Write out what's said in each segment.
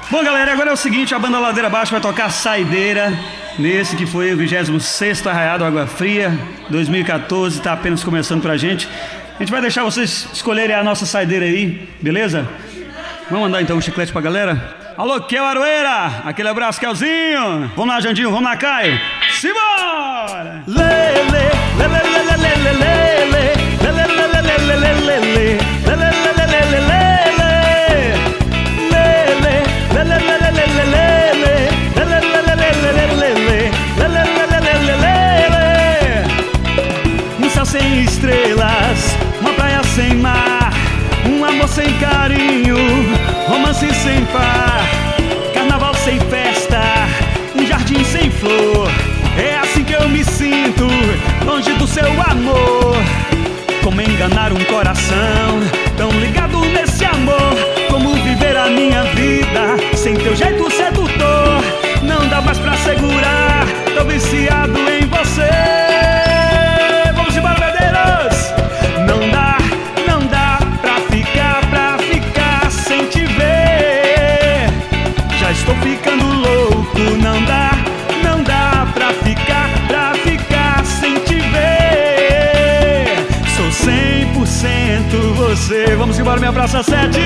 Bom, galera, agora é o seguinte, a banda Ladeira Abaixo vai tocar Saideira, nesse que foi o 26º Arraiado Água Fria, 2014, tá apenas começando pra gente. A gente vai deixar vocês escolherem a nossa saideira aí, beleza? Vamos mandar então um chiclete pra galera? Alô, Kel Aroeira, aquele abraço, Kelzinho. Vamos lá, Jandinho, vamos lá, Caio. Simbora! Um céu sem estrelas, uma praia sem mar, um amor sem carinho, romance sem par, carnaval sem festa, um jardim sem flor. É assim que eu me sinto, longe do seu amor. Como enganar um coração tão ligado nesse amor? Como viver a minha vida sem teu jeito sedutor? Não dá mais pra segurar, tô viciado em você. Vamos embora, medeiros! Não dá pra ficar sem te ver. Já estou ficando louco, não dá pra ficar sem te ver. Sou 100% você. Vamos embora, minha praça 7.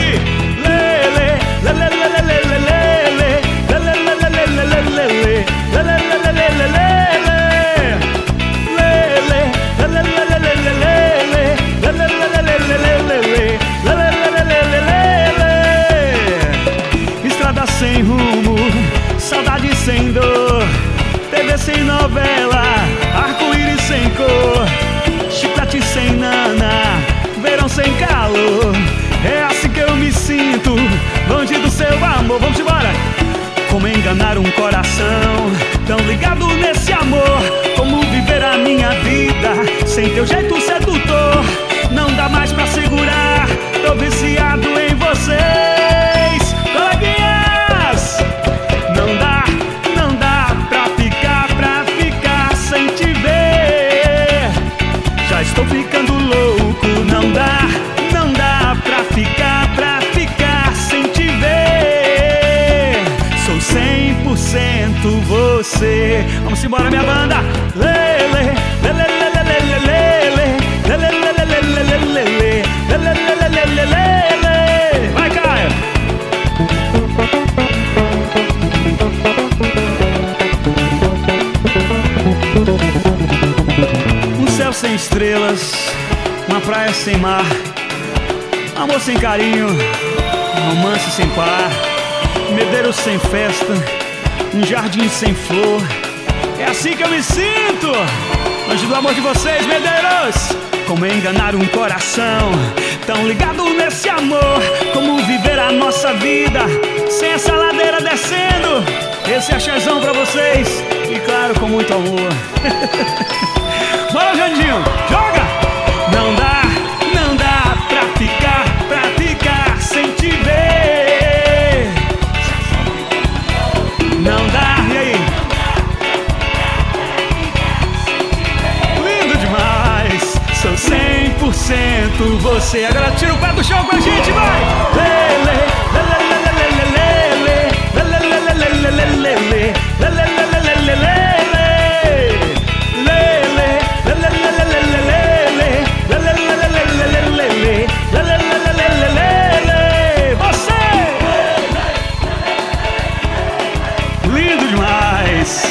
Estrada sem rumo, saudade sem dor, TV sem novela, arco-íris sem cor, chiclete sem nana, verão sem calor. É assim que eu me sinto, longe do seu amor. Vamos embora! Como enganar um coração tão ligado nesse amor? Como viver a minha vida sem teu jeito sedutor? Não dá mais pra segurar, tô viciado em vocês, coleguinhas. Não dá pra ficar sem te ver. Já estou ficando louco, não dá pra ficar sem te ver. Sou 100% você. Vamos embora, minha banda. Vai, Caio. Um céu sem estrelas, uma praia sem mar, amor sem carinho, romance sem par, medeiros sem festa, um jardim sem flor. É assim que eu me sinto, longe do amor de vocês, medeiros. Como enganar um coração tão ligado nesse amor? Como viver a nossa vida sem essa ladeira descendo? Esse axézão pra vocês, e claro, com muito amor. Bora, Jandinho, joga! Não dá pra ficar sem te ver. Não dá, e aí? Lindo demais, sou 100% você. Agora tira o pé do chão com a gente, vai! Lindo demais!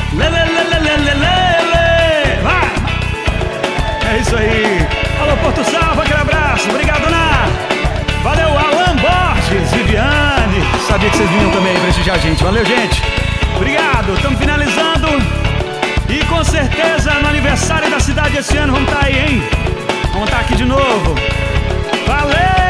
Vai! É isso aí! Alô, Porto Salvo, aquele abraço! Obrigado, Ná! Valeu, Alan Borges, Viviane! Sabia que vocês vinham também prestigiar a gente. Valeu, gente! Obrigado! Estamos finalizando! E com certeza no aniversário da cidade esse ano vamos estar aí, hein? Vamos estar aqui de novo! Valeu!